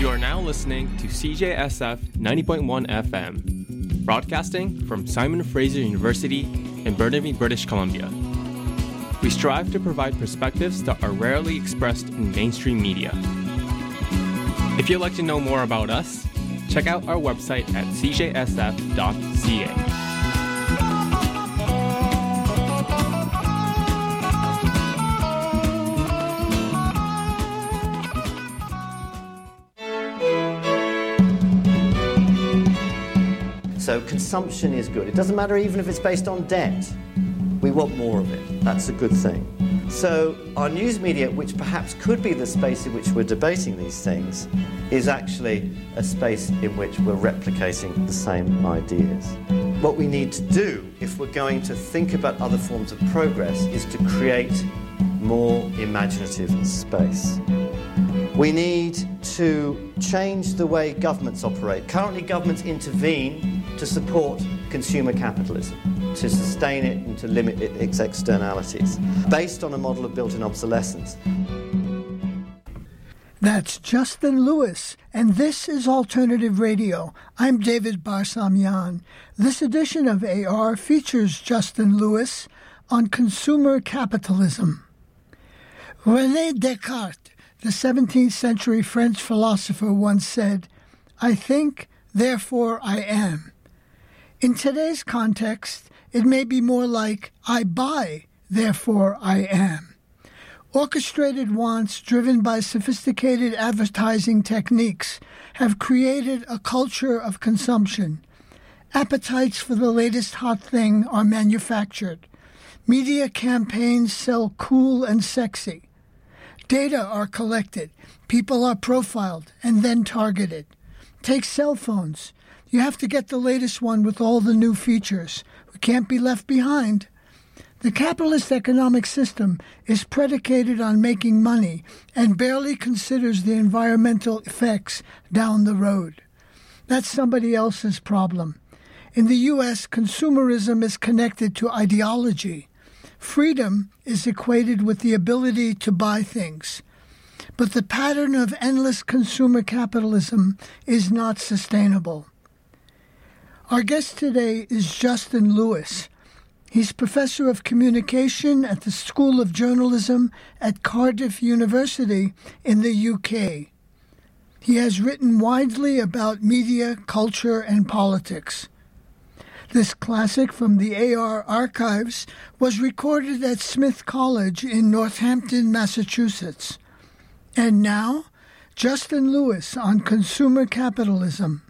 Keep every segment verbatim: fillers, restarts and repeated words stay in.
You are now listening to C J S F ninety point one F M, broadcasting from Simon Fraser University in Burnaby, British Columbia. We strive to provide perspectives that are rarely expressed in mainstream media. If you'd like to know more about us, check out our website at c j s f dot c a. So consumption is good. It doesn't matter even if it's based on debt. We want more of it. That's a good thing. So our news media, which perhaps could be the space in which we're debating these things, is actually a space in which we're replicating the same ideas. What we need to do, if we're going to think about other forms of progress, is to create more imaginative space. We need to change the way governments operate. Currently, governments intervene to support consumer capitalism, to sustain it and to limit its externalities, based on a model of built-in obsolescence. That's Justin Lewis, and this is Alternative Radio. I'm David Barsamian. This edition of A R features Justin Lewis on consumer capitalism. René Descartes, the seventeenth century French philosopher, once said, "I think, therefore I am." In today's context, it may be more like, "I buy, therefore I am." Orchestrated wants driven by sophisticated advertising techniques have created a culture of consumption. Appetites for the latest hot thing are manufactured. Media campaigns sell cool and sexy. Data are collected, people are profiled, and then targeted. Take cell phones. You have to get the latest one with all the new features. We can't be left behind. The capitalist economic system is predicated on making money and barely considers the environmental effects down the road. That's somebody else's problem. In the U S, consumerism is connected to ideology. Freedom is equated with the ability to buy things. But the pattern of endless consumer capitalism is not sustainable. Our guest today is Justin Lewis. He's professor of communication at the School of Journalism at Cardiff University in the U K. He has written widely about media, culture, and politics. This classic from the A R archives was recorded at Smith College in Northampton, Massachusetts. And now, Justin Lewis on consumer capitalism.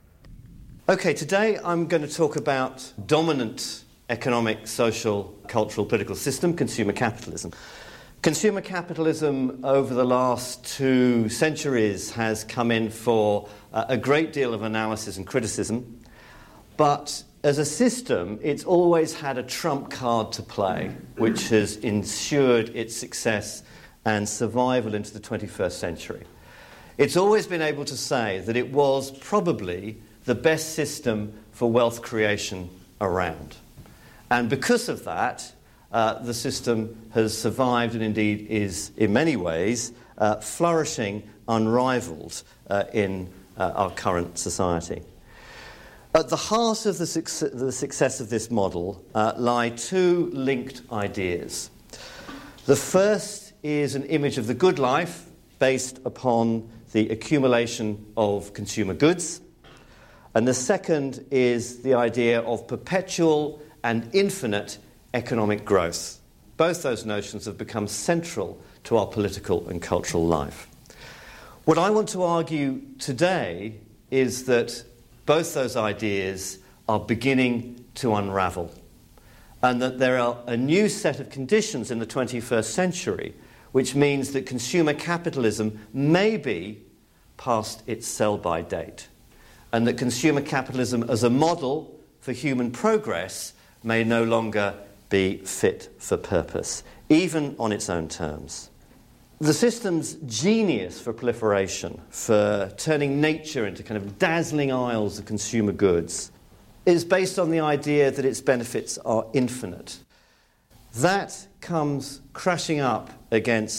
Okay, today I'm going to talk about dominant economic, social, cultural, political system, consumer capitalism. Consumer capitalism over the last two centuries has come in for uh, a great deal of analysis and criticism, but as a system, it's always had a trump card to play, which has ensured its success and survival into the twenty-first century. It's always been able to say that it was probably the best system for wealth creation around. And because of that, uh, the system has survived and indeed is, in many ways, uh, flourishing, unrivaled uh, in uh, our current society. At the heart of the, suc- the success of this model uh, lie two linked ideas. The first is an image of the good life based upon the accumulation of consumer goods. And the second is the idea of perpetual and infinite economic growth. Both those notions have become central to our political and cultural life. What I want to argue today is that both those ideas are beginning to unravel, and that there are a new set of conditions in the twenty-first century which means that consumer capitalism may be past its sell-by date, and that consumer capitalism as a model for human progress may no longer be fit for purpose, even on its own terms. The system's genius for proliferation, for turning nature into kind of dazzling aisles of consumer goods, is based on the idea that its benefits are infinite. That comes crashing up against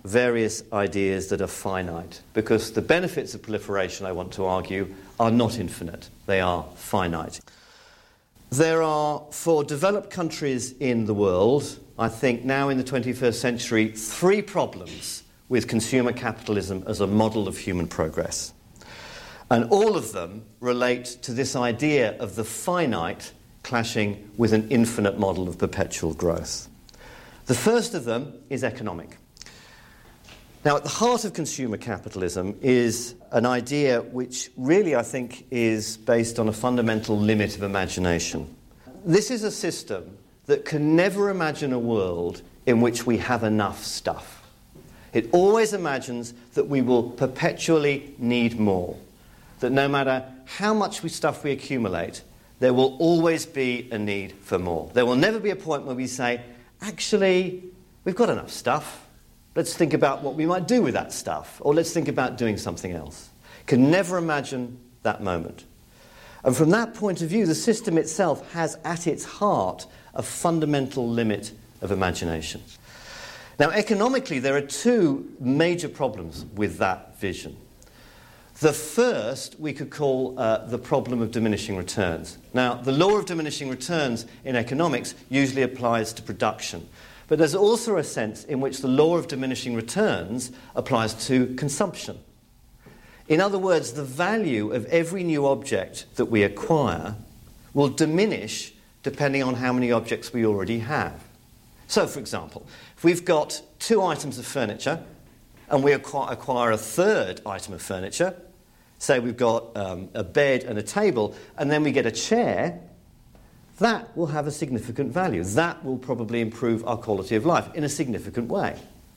various ideas that are finite, because the benefits of proliferation, I want to argue, are not infinite. They are finite. There are, for developed countries in the world, I think now in the twenty-first century, three problems with consumer capitalism as a model of human progress. And all of them relate to this idea of the finite clashing with an infinite model of perpetual growth. The first of them is economic. Now, at the heart of consumer capitalism is an idea which really, I think, is based on a fundamental limit of imagination. This is a system that can never imagine a world in which we have enough stuff. It always imagines that we will perpetually need more, that no matter how much stuff we accumulate, there will always be a need for more. There will never be a point where we say, actually, we've got enough stuff. Let's think about what we might do with that stuff, or let's think about doing something else. Can never imagine that moment. And from that point of view, the system itself has at its heart a fundamental limit of imagination. Now, economically, there are two major problems with that vision. The first we could call uh, the problem of diminishing returns. Now, the law of diminishing returns in economics usually applies to production. But there's also a sense in which the law of diminishing returns applies to consumption. In other words, the value of every new object that we acquire will diminish depending on how many objects we already have. So, for example, if we've got two items of furniture and we acquire, acquire a third item of furniture, say we've got um, a bed and a table, and then we get a chair, that will have a significant value. That will probably improve our quality of life in a significant way.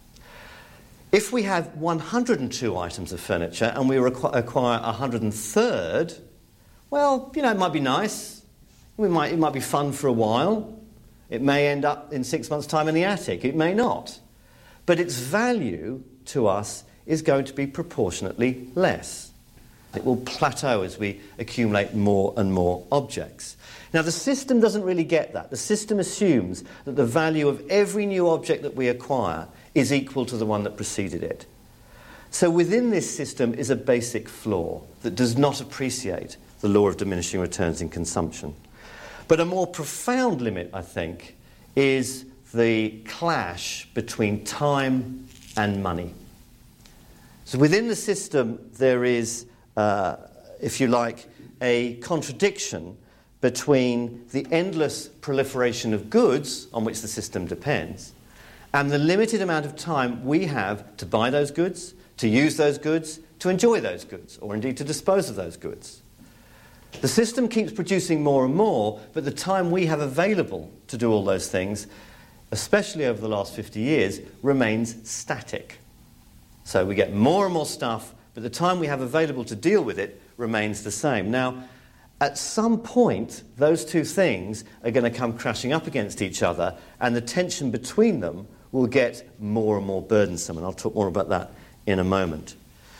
If we have one hundred two items of furniture and we requ- acquire a one hundred third, well, you know, it might be nice. We might, it might be fun for a while. It may end up in six months' time in the attic. It may not. But its value to us is going to be proportionately less. It will plateau as we accumulate more and more objects. Now, the system doesn't really get that. The system assumes that the value of every new object that we acquire is equal to the one that preceded it. So within this system is a basic flaw that does not appreciate the law of diminishing returns in consumption. But a more profound limit, I think, is the clash between time and money. So within the system there is, uh, if you like, a contradiction between the endless proliferation of goods on which the system depends and the limited amount of time we have to buy those goods, to use those goods, to enjoy those goods, or indeed to dispose of those goods. The system keeps producing more and more, but the time we have available to do all those things, especially over the last fifty years, remains static. So we get more and more stuff, but the time we have available to deal with it remains the same. Now, at some point, those two things are going to come crashing up against each other, and the tension between them will get more and more burdensome, and I'll talk more about that in a moment.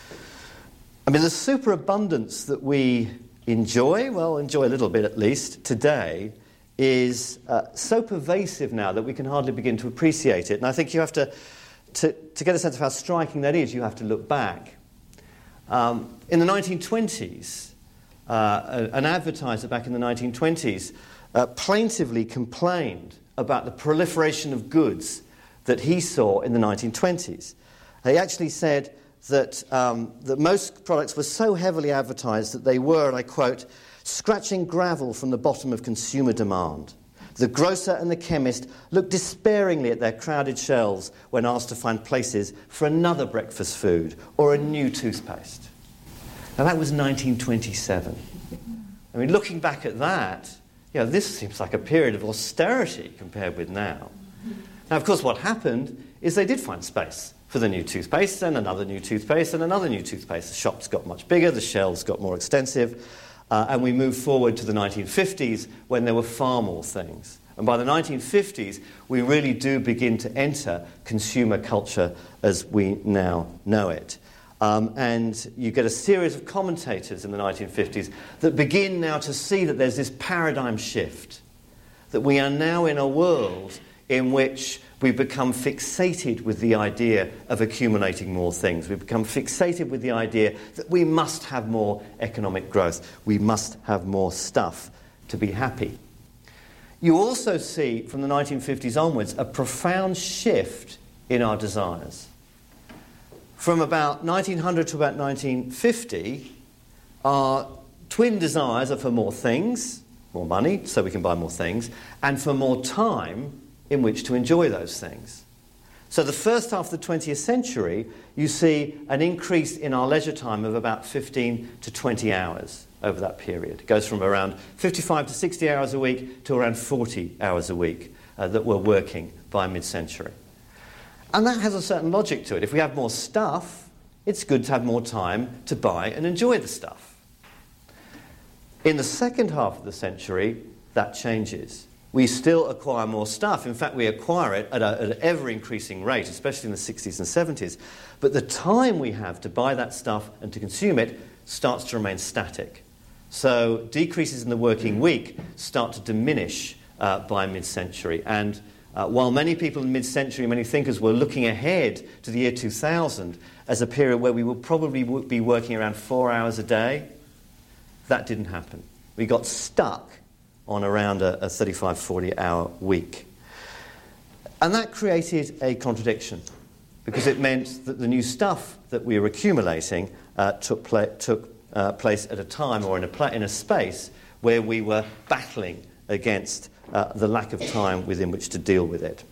I mean, the superabundance that we enjoy, well, enjoy a little bit at least, today, is uh, so pervasive now that we can hardly begin to appreciate it. And I think you have to, to, to get a sense of how striking that is, you have to look back. Um, in the nineteen twenties, uh, an advertiser back in the nineteen twenties uh, plaintively complained about the proliferation of goods that he saw in the nineteen twenties. He actually said that, um, that most products were so heavily advertised that they were, and I quote, scratching gravel from the bottom of consumer demand. The grocer and the chemist looked despairingly at their crowded shelves when asked to find places for another breakfast food or a new toothpaste. Now that was nineteen twenty-seven. I mean, looking back at that, you know, this seems like a period of austerity compared with now. Now, of course, what happened is they did find space for the new toothpaste and another new toothpaste and another new toothpaste. The shops got much bigger, the shelves got more extensive, uh, and we moved forward to the nineteen fifties when there were far more things. And by the nineteen fifties, we really do begin to enter consumer culture as we now know it. Um, and you get a series of commentators in the nineteen fifties that begin now to see that there's this paradigm shift, that we are now in a world in which We've become fixated with the idea of accumulating more things. We've become fixated with the idea that we must have more economic growth. We must have more stuff to be happy. You also see, from the nineteen fifties onwards, a profound shift in our desires. From about nineteen hundred to about nineteen fifty, our twin desires are for more things, more money, so we can buy more things, and for more time in which to enjoy those things. So the first half of the twentieth century, you see an increase in our leisure time of about fifteen to twenty hours over that period. It goes from around fifty-five to sixty hours a week to around forty hours a week uh, that we're working by mid-century. And that has a certain logic to it. If we have more stuff, it's good to have more time to buy and enjoy the stuff. In the second half of the century, that changes. We still acquire more stuff. In fact, we acquire it at, a, at an ever-increasing rate, especially in the sixties and seventies. But the time we have to buy that stuff and to consume it starts to remain static. So decreases in the working week start to diminish uh, by mid-century. And uh, while many people in mid-century, many thinkers were looking ahead to the year two thousand as a period where we will probably be working around four hours a day, that didn't happen. We got stuck on around a, a thirty-five, forty hour week. And that created a contradiction, because it meant that the new stuff that we were accumulating uh, took, pla- took uh, place at a time or in a, pla- in a space where we were battling against uh, the lack of time within which to deal with it.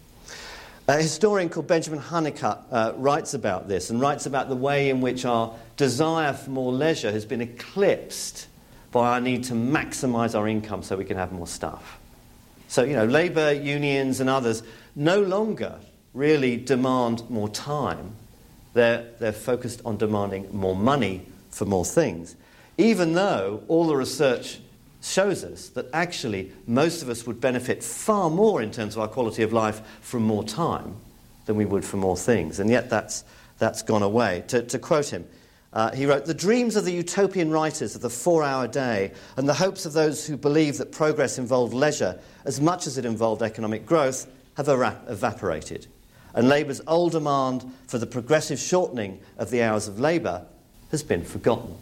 A historian called Benjamin Honeycutt uh, writes about this, and writes about the way in which our desire for more leisure has been eclipsed by our need to maximise our income so we can have more stuff. So, you know, labour unions and others no longer really demand more time. They're, they're focused on demanding more money for more things, even though all the research shows us that actually most of us would benefit far more in terms of our quality of life from more time than we would for more things. And yet that's, that's gone away. To, to quote him, Uh, he wrote, "The dreams of the utopian writers of the four-hour day and the hopes of those who believe that progress involved leisure as much as it involved economic growth have era- evaporated, and Labour's old demand for the progressive shortening of the hours of labour has been forgotten."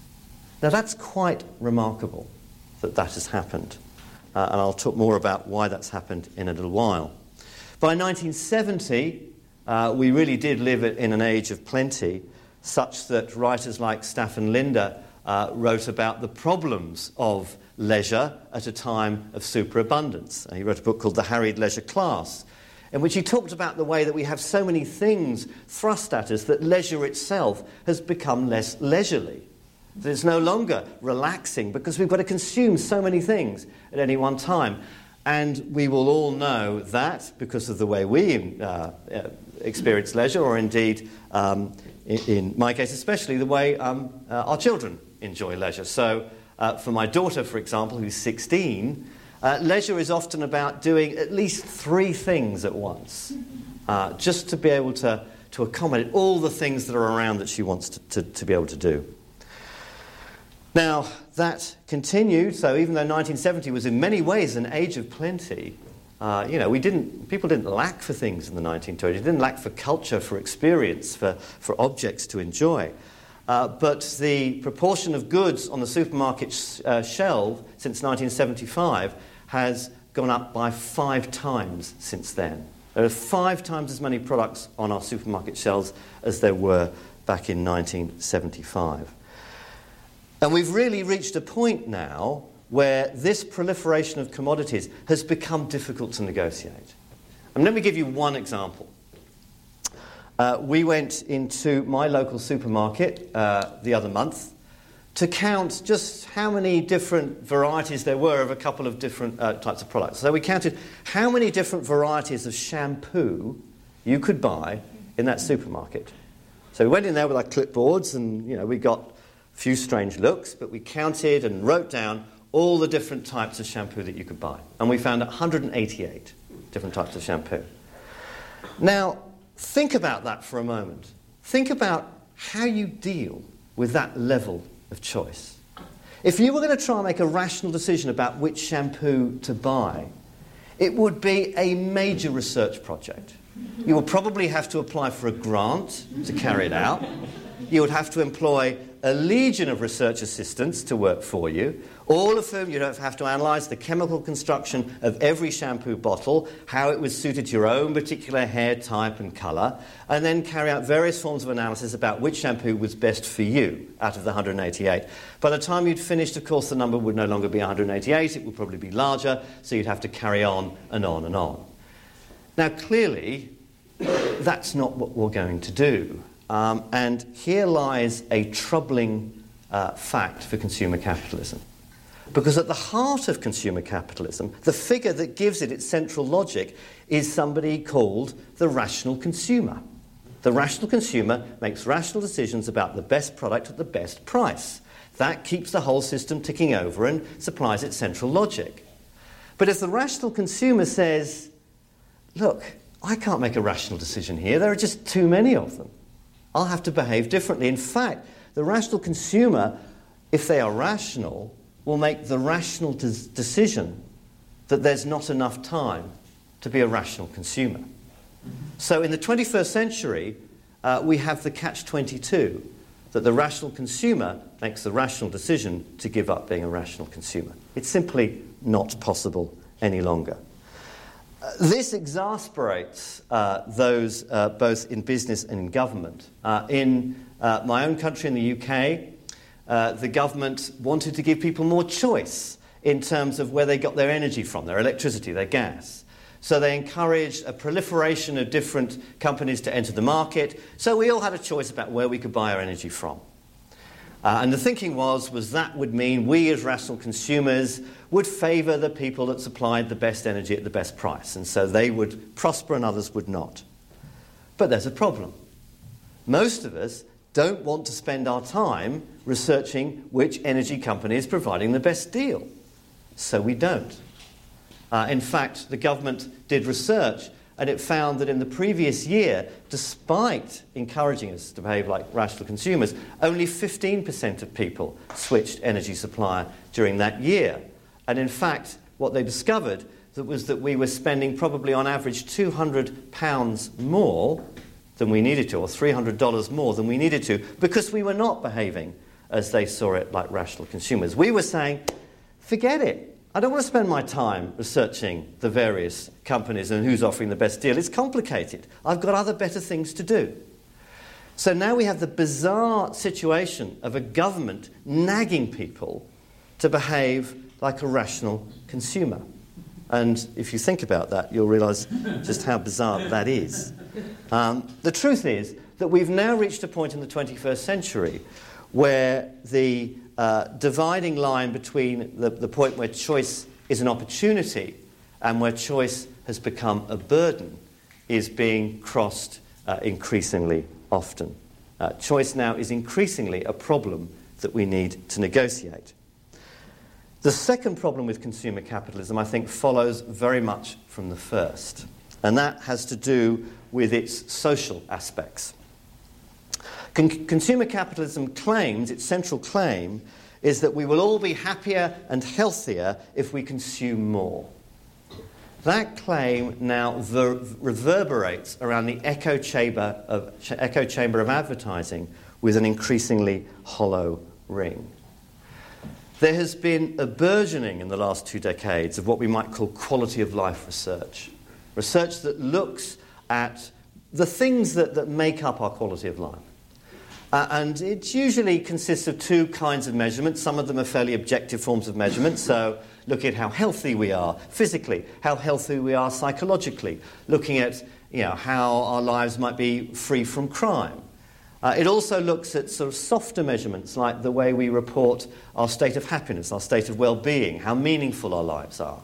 Now that's quite remarkable that that has happened, uh, and I'll talk more about why that's happened in a little while. By nineteen seventy, uh, we really did live in an age of plenty, such that writers like Staffan Linde uh, wrote about the problems of leisure at a time of superabundance. And he wrote a book called The Harried Leisure Class, in which he talked about the way that we have so many things thrust at us that leisure itself has become less leisurely. It's no longer relaxing because we've got to consume so many things at any one time. And we will all know that because of the way we uh, experience leisure, or indeed, um, in, in my case especially, the way um, uh, our children enjoy leisure. So uh, for my daughter, for example, who's sixteen, uh, leisure is often about doing at least three things at once, uh, just to be able to, to accommodate all the things that are around that she wants to, to, to be able to do. Now, that continued, so even though nineteen seventy was in many ways an age of plenty, uh, you know, we didn't, people didn't lack for things in the nineteen twenties. They didn't lack for culture, for experience, for, for objects to enjoy. Uh, but the proportion of goods on the supermarket sh- uh, shelf since nineteen seventy-five has gone up by five times since then. There are five times as many products on our supermarket shelves as there were back in nineteen seventy-five. And we've really reached a point now where this proliferation of commodities has become difficult to negotiate. And let me give you one example. Uh, we went into my local supermarket uh, the other month to count just how many different varieties there were of a couple of different uh, types of products. So we counted how many different varieties of shampoo you could buy in that supermarket. So we went in there with our clipboards and, you know, we got a few strange looks, but we counted and wrote down all the different types of shampoo that you could buy. And we found one hundred eighty-eight different types of shampoo. Now, think about that for a moment. Think about how you deal with that level of choice. If you were going to try and make a rational decision about which shampoo to buy, it would be a major research project. You will probably have to apply for a grant to carry it out. You would have to employ a legion of research assistants to work for you, all of whom you'd have to analyse the chemical construction of every shampoo bottle, how it was suited to your own particular hair type and colour, and then carry out various forms of analysis about which shampoo was best for you out of the one hundred eighty-eight. By the time you'd finished, of course, the number would no longer be one hundred eighty-eight, it would probably be larger, so you'd have to carry on and on and on. Now, clearly, that's not what we're going to do. Um, and here lies a troubling uh, fact for consumer capitalism. Because at the heart of consumer capitalism, the figure that gives it its central logic is somebody called the rational consumer. The rational consumer makes rational decisions about the best product at the best price. That keeps the whole system ticking over and supplies its central logic. But if the rational consumer says, look, I can't make a rational decision here, there are just too many of them, I'll have to behave differently. In fact, the rational consumer, if they are rational, will make the rational des- decision that there's not enough time to be a rational consumer. So in the twenty-first century, uh, we have the catch twenty-two, that the rational consumer makes the rational decision to give up being a rational consumer. It's simply not possible any longer. Uh, this exasperates uh, those uh, both in business and in government. Uh, in uh, my own country, in the U K, uh, the government wanted to give people more choice in terms of where they got their energy from, their electricity, their gas. So they encouraged a proliferation of different companies to enter the market, so we all had a choice about where we could buy our energy from. Uh, and the thinking was, was that would mean we as rational consumers would favour the people that supplied the best energy at the best price, and so they would prosper and others would not. But there's a problem. Most of us don't want to spend our time researching which energy company is providing the best deal, so we don't. Uh, in fact, the government did research, and it found that in the previous year, despite encouraging us to behave like rational consumers, only fifteen percent of people switched energy supplier during that year. And in fact, what they discovered that was that we were spending probably on average two hundred pounds more than we needed to, or three hundred dollars more than we needed to, because we were not behaving as they saw it like rational consumers. We were saying, forget it. I don't want to spend my time researching the various companies and who's offering the best deal. It's complicated. I've got other better things to do. So now we have the bizarre situation of a government nagging people to behave like a rational consumer. And if you think about that, you'll realise just how bizarre that is. Um, the truth is that we've now reached a point in the twenty-first century where the uh, dividing line between the, the point where choice is an opportunity and where choice has become a burden is being crossed uh, increasingly often. Uh, choice now is increasingly a problem that we need to negotiate. The second problem with consumer capitalism, I think, follows very much from the first, and that has to do with its social aspects. Con- consumer capitalism claims, its central claim, is that we will all be happier and healthier if we consume more. That claim now ver- reverberates around the echo chamber of, ch- echo chamber of advertising with an increasingly hollow ring. There has been a burgeoning in the last two decades of what we might call quality of life research. Research that looks at the things that, that make up our quality of life. Uh, and it usually consists of two kinds of measurements. Some of them are fairly objective forms of measurement, so look at how healthy we are physically, how healthy we are psychologically, looking at you know, how our lives might be free from crime. Uh, it also looks at sort of softer measurements, like the way we report our state of happiness, our state of well-being, how meaningful our lives are.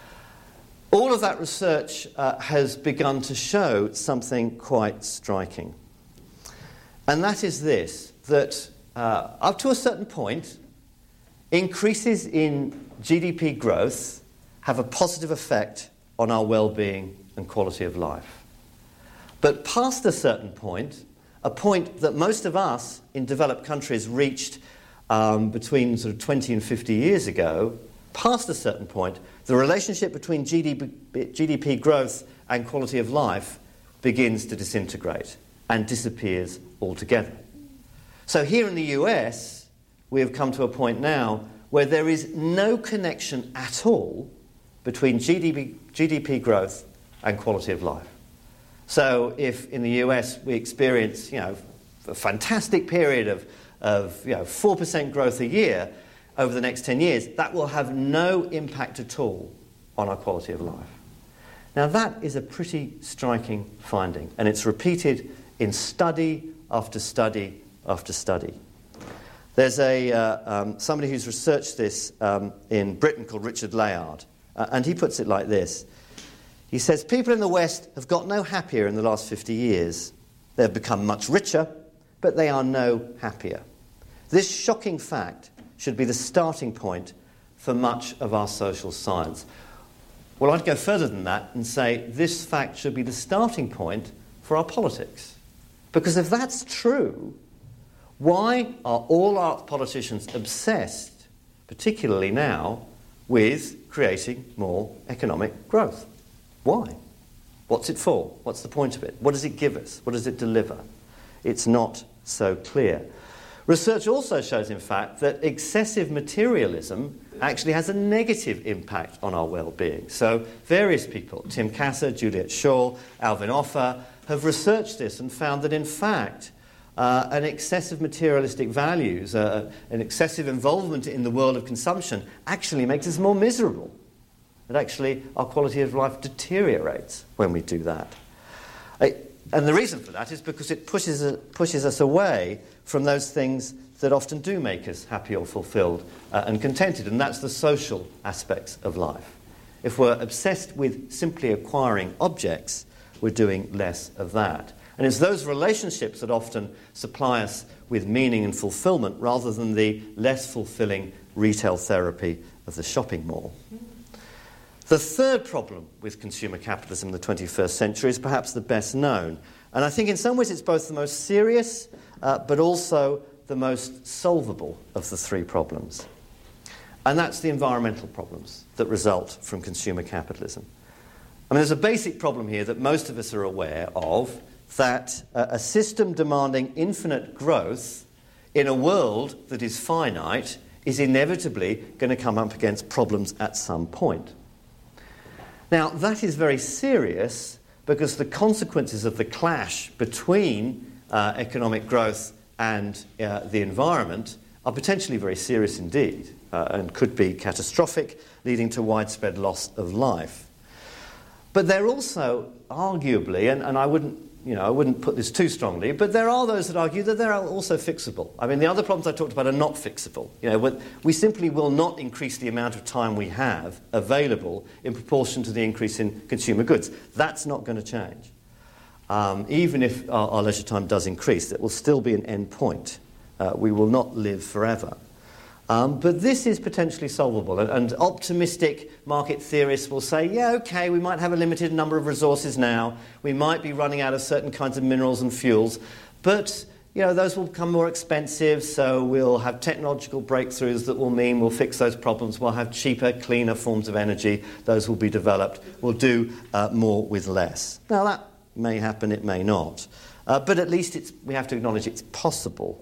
All of that research uh, has begun to show something quite striking. And that is this, that uh, up to a certain point, increases in G D P growth have a positive effect on our well-being and quality of life. But past a certain point, a point that most of us in developed countries reached um, between sort of twenty and fifty years ago, past a certain point, the relationship between G D P, G D P growth and quality of life begins to disintegrate and disappears altogether. So here in the U S, we have come to a point now where there is no connection at all between G D P, G D P growth and quality of life. So if in the U S we experience, you know, a fantastic period of, of you know, four percent growth a year over the next ten years, that will have no impact at all on our quality of life. Now that is a pretty striking finding, and it's repeated in study after study after study. There's a, uh, um, somebody who's researched this um, in Britain called Richard Layard, uh, and he puts it like this. He says, people in the West have got no happier in the last fifty years. They've become much richer, but they are no happier. This shocking fact should be the starting point for much of our social science. Well, I'd go further than that and say this fact should be the starting point for our politics. Because if that's true, why are all our politicians obsessed, particularly now, with creating more economic growth? Why? What's it for? What's the point of it? What does it give us? What does it deliver? It's not so clear. Research also shows, in fact, that excessive materialism actually has a negative impact on our well-being. So various people, Tim Kasser, Juliet Shaw, Alvin Offer, have researched this and found that, in fact, uh, an excessive materialistic values, uh, an excessive involvement in the world of consumption actually makes us more miserable. That actually our quality of life deteriorates when we do that. It, and the reason for that is because it pushes, uh, pushes us away from those things that often do make us happy or fulfilled uh, and contented, and that's the social aspects of life. If we're obsessed with simply acquiring objects, we're doing less of that. And it's those relationships that often supply us with meaning and fulfillment rather than the less fulfilling retail therapy of the shopping mall. The third problem with consumer capitalism in the twenty-first century is perhaps the best known. And I think in some ways it's both the most serious uh, but also the most solvable of the three problems. And that's the environmental problems that result from consumer capitalism. I mean, there's a basic problem here that most of us are aware of, that uh, a system demanding infinite growth in a world that is finite is inevitably going to come up against problems at some point. Now, that is very serious because the consequences of the clash between uh, economic growth and uh, the environment are potentially very serious indeed uh, and could be catastrophic, leading to widespread loss of life. But they're also arguably, and, and I wouldn't You know, I wouldn't put this too strongly, but there are those that argue that they're also fixable. I mean, the other problems I talked about are not fixable. You know, we simply will not increase the amount of time we have available in proportion to the increase in consumer goods. That's not going to change. Um, even if our, our leisure time does increase, there will still be an end point. Uh, we will not live forever. Um, but this is potentially solvable, and, and optimistic market theorists will say, yeah, okay, we might have a limited number of resources now, we might be running out of certain kinds of minerals and fuels, but you know, those will become more expensive, so we'll have technological breakthroughs that will mean we'll fix those problems, we'll have cheaper, cleaner forms of energy, those will be developed, we'll do uh, more with less. Now that may happen, it may not, uh, but at least it's, we have to acknowledge it's possible.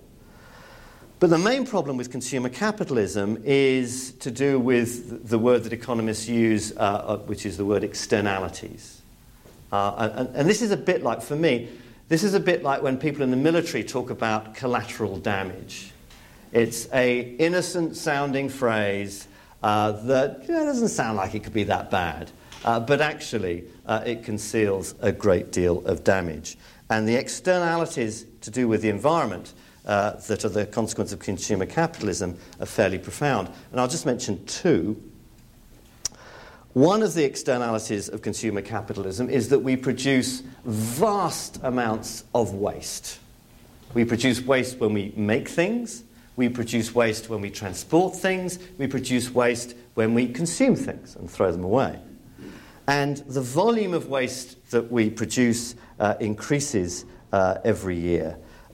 But the main problem with consumer capitalism is to do with the word that economists use, uh, which is the word externalities. Uh, and, and this is a bit like, for me, this is a bit like when people in the military talk about collateral damage. It's a innocent-sounding phrase uh, that you know, doesn't sound like it could be that bad, uh, but actually uh, it conceals a great deal of damage. And the externalities to do with the environment Uh, that are the consequence of consumer capitalism are fairly profound. And I'll just mention two. One of the externalities of consumer capitalism is that we produce vast amounts of waste. We produce waste when we make things, we produce waste when we transport things, we produce waste when we consume things and throw them away. And the volume of waste that we produce uh, increases uh, every year.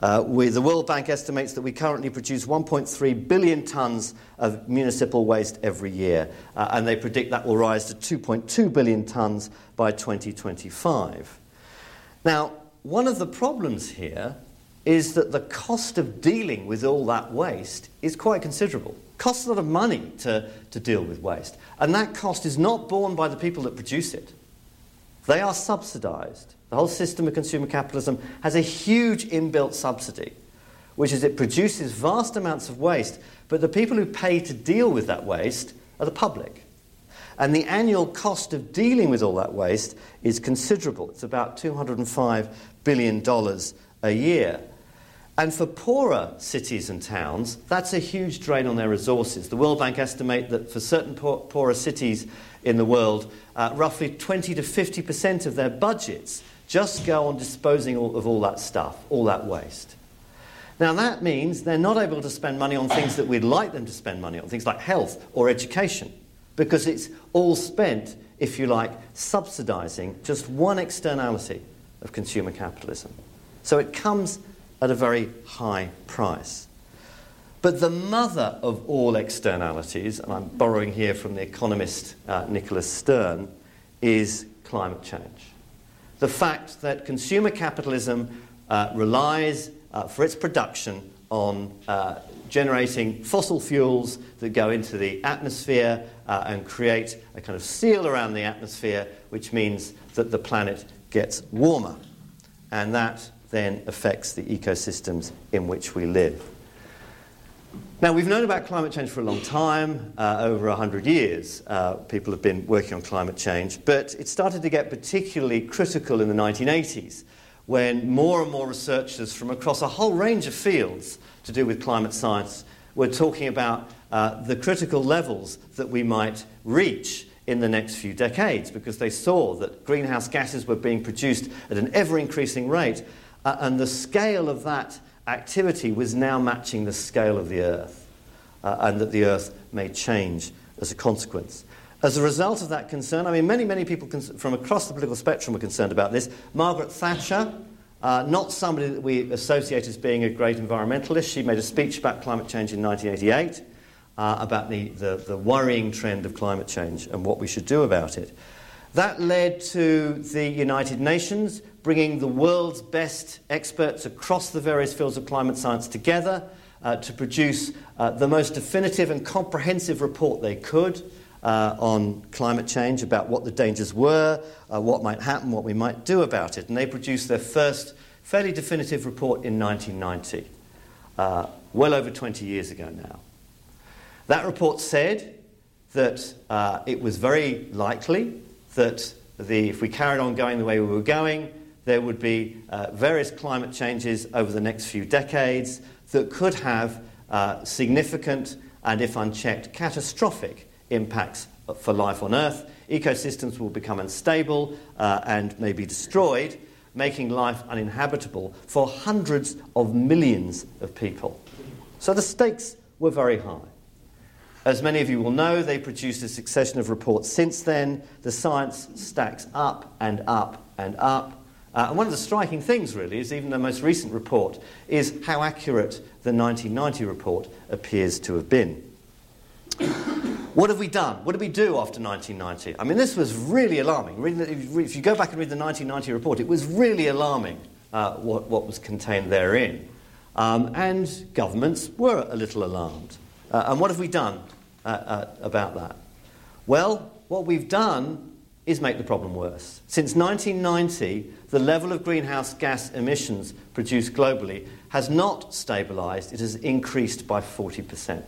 Uh, we, the World Bank estimates that we currently produce one point three billion tonnes of municipal waste every year, uh, and they predict that will rise to two point two billion tonnes by twenty twenty-five. Now, one of the problems here is that the cost of dealing with all that waste is quite considerable. It costs a lot of money to, to deal with waste, and that cost is not borne by the people that produce it. They are subsidised. The whole system of consumer capitalism has a huge inbuilt subsidy, which is it produces vast amounts of waste, but the people who pay to deal with that waste are the public. And the annual cost of dealing with all that waste is considerable. It's about two hundred five billion dollars a year. And for poorer cities and towns, that's a huge drain on their resources. The World Bank estimate that for certain poor, poorer cities in the world, uh, roughly twenty to fifty percent of their budgets just go on disposing all, of all that stuff, all that waste. Now that means they're not able to spend money on things that we'd like them to spend money on, things like health or education, because it's all spent, if you like, subsidising just one externality of consumer capitalism. So it comes at a very high price. But the mother of all externalities, and I'm borrowing here from the economist uh, Nicholas Stern, is climate change. The fact that consumer capitalism uh, relies uh, for its production on uh, generating fossil fuels that go into the atmosphere uh, and create a kind of seal around the atmosphere, which means that the planet gets warmer. And that then affects the ecosystems in which we live. Now, we've known about climate change for a long time, uh, over one hundred years. Uh, people have been working on climate change, but it started to get particularly critical in the nineteen eighties, when more and more researchers from across a whole range of fields to do with climate science were talking about uh, the critical levels that we might reach in the next few decades, because they saw that greenhouse gases were being produced at an ever-increasing rate, uh, and the scale of that activity was now matching the scale of the Earth, uh, and that the Earth may change as a consequence. As a result of that concern, I mean, many, many people cons- from across the political spectrum were concerned about this. Margaret Thatcher, uh, not somebody that we associate as being a great environmentalist, she made a speech about climate change in nineteen eighty-eight, uh, about the, the, the worrying trend of climate change and what we should do about it. That led to the United Nations bringing the world's best experts across the various fields of climate science together uh, to produce uh, the most definitive and comprehensive report they could uh, on climate change, about what the dangers were, uh, what might happen, what we might do about it. And they produced their first fairly definitive report in nineteen ninety, uh, well over twenty years ago now. That report said that uh, it was very likely that the, if we carried on going the way we were going, there would be uh, various climate changes over the next few decades that could have uh, significant and, if unchecked, catastrophic impacts for life on Earth. Ecosystems will become unstable uh, and may be destroyed, making life uninhabitable for hundreds of millions of people. So the stakes were very high. As many of you will know, they produced a succession of reports since then. The science stacks up and up and up. Uh, and one of the striking things, really, is even the most recent report, is how accurate the nineteen ninety report appears to have been. What have we done? What did we do after nineteen ninety? I mean, this was really alarming. If you go back and read the nineteen ninety report, it was really alarming uh, what, what was contained therein. Um, and governments were a little alarmed. Uh, and what have we done uh, uh, about that? Well, what we've done is make the problem worse. Since nineteen ninety, the level of greenhouse gas emissions produced globally has not stabilised, it has increased by forty percent.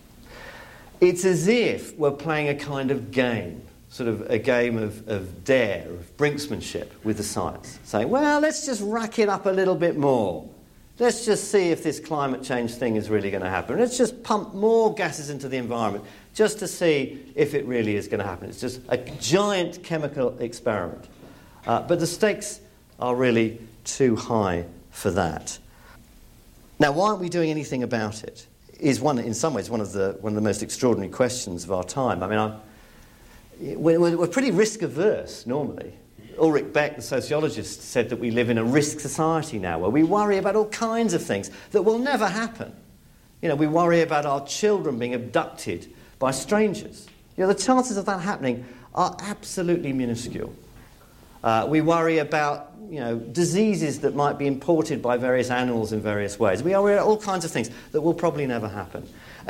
It's as if we're playing a kind of game, sort of a game of, of dare, of brinksmanship with the science, saying, well, let's just rack it up a little bit more. Let's just see if this climate change thing is really going to happen. Let's just pump more gases into the environment just to see if it really is going to happen. It's just a giant chemical experiment. Uh, but the stakes are really too high for that. Now, why aren't we doing anything about it? Is one, in some ways, one of the one of the most extraordinary questions of our time. I mean, I'm, we're, we're pretty risk averse normally. Ulrich Beck, the sociologist, said that we live in a risk society now, where we worry about all kinds of things that will never happen. You know, we worry about our children being abducted by strangers. You know, the chances of that happening are absolutely minuscule. Uh, we worry about, you know, diseases that might be imported by various animals in various ways. We worry about all kinds of things that will probably never happen.